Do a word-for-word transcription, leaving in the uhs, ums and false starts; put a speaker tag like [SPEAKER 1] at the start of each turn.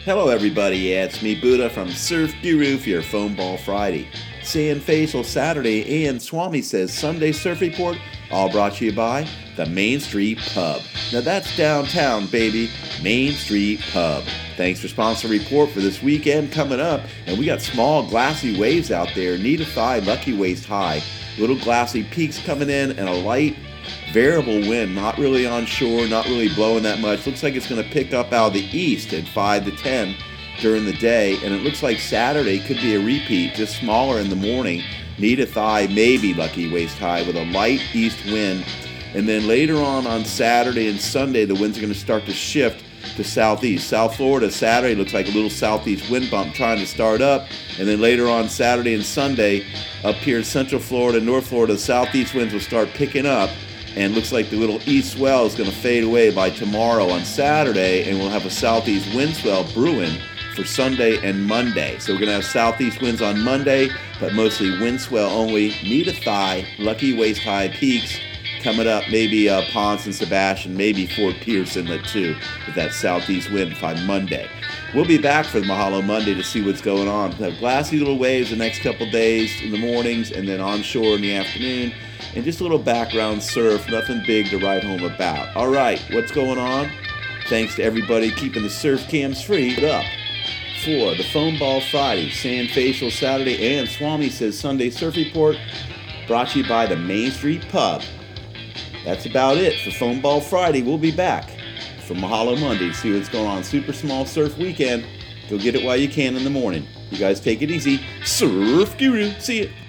[SPEAKER 1] Hello everybody, yeah, it's me Buddha from Surf Guru for your Foam Ball Friday. Sand Facial Saturday and Swami Says Sunday Surf Report, all brought to you by the Main Street Pub. Now that's downtown, baby, Main Street Pub. Thanks for sponsoring the report for this weekend coming up, and we got small glassy waves out there, knee to thigh, lucky waist high, little glassy peaks coming in, and a light variable wind, not really on shore, not really blowing that much. Looks like it's going to pick up out of the east at five to ten during the day, and it looks like Saturday could be a repeat, just smaller in the morning, knee to thigh, maybe lucky waist high with a light east wind. And then later on on Saturday and Sunday, the winds are going to start to shift to southeast. South Florida, Saturday looks like a little southeast wind bump trying to start up, and then later on Saturday and Sunday, up here in Central Florida, North Florida, the southeast winds will start picking up. And looks like the little east swell is going to fade away by tomorrow on Saturday, and we'll have a southeast wind swell brewing for Sunday and Monday. So we're going to have southeast winds on Monday, but mostly wind swell only, knee to thigh, lucky waist high peaks coming up, maybe uh, Ponce and Sebastian, maybe Fort Pierce Inlet too, with that southeast wind by Monday. We'll be back for the Mahalo Monday to see what's going on. We'll have glassy little waves the next couple days in the mornings, and then onshore in the afternoon. And just a little background surf, nothing big to write home about. All right, what's going on? Thanks to everybody keeping the surf cams free. Put up for the Foam Ball Friday, Sand Facial Saturday, and Swami Says Sunday Surf Report, brought to you by the Main Street Pub. That's about it for Foam Ball Friday. We'll be back for Mahalo Monday to see what's going on. Super Small Surf Weekend. Go get it while you can in the morning. You guys take it easy. Surf Guru. See you.